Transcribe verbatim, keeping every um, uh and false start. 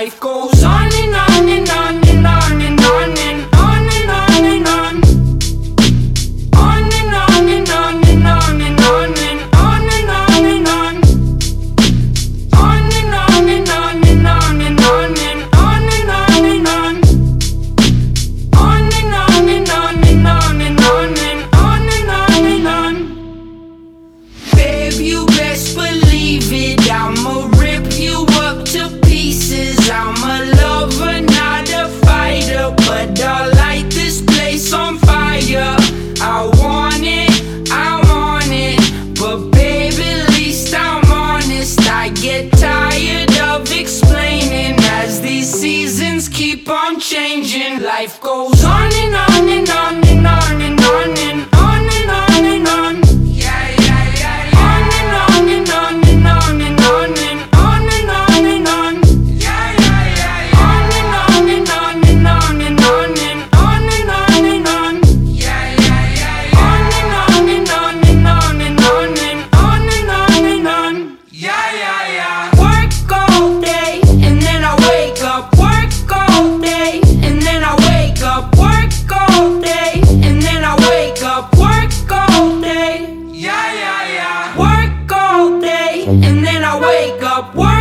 life goes on and on and on and on and on and on and on and on. On and on and on and on and on and on and on and on. On and on and on and on and on and on and on and on. On and on and on and on and on and on and on and on. Babe, you best believe it, I'ma rip you up to pieces. I'm a lover, not a fighter, but I'll light this place on fire. I want it, I want it, but babe, at least I'm honest. I get tired of explaining as these seasons keep on changing. Life goes on and on and on and on and on and on and on and on. Yeah, yeah, yeah, yeah. On and on and on and on and on and on and on and on. Yeah, yeah, yeah, yeah. On and on and on and on and on and on and on and on. Yeah, yeah, yeah, yeah. On and on and on and on and on and on and on and on. Yeah, yeah, yeah. Work all day and then I wake up. Work all day and then I wake up. Work all day and then I wake up. Work all day. Yeah, yeah, yeah. Work all day and then I wake up. Work